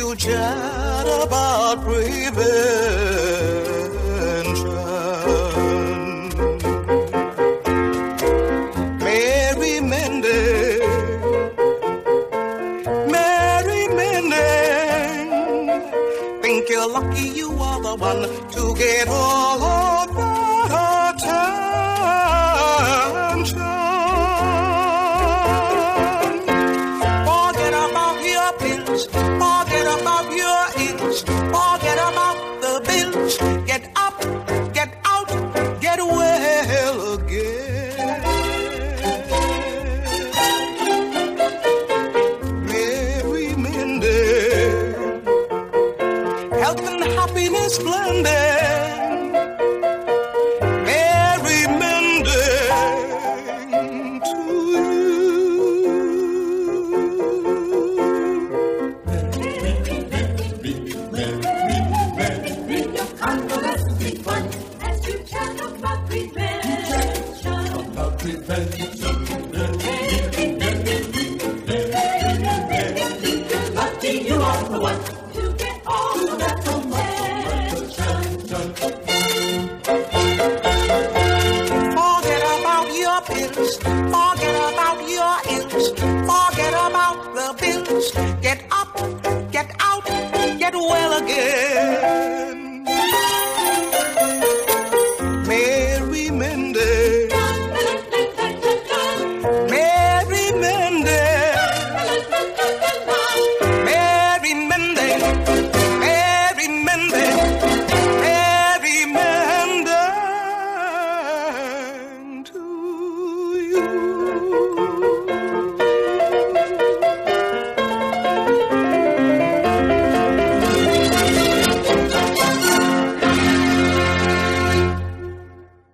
we'll chat about prevention. Mary Mending, Mary Mending, think you're lucky you are the one to get all of that attention. Forget about your pills, forget about your ills, forget about the bills. Get up, get out, get well again. Mary Mending, health and happiness blended.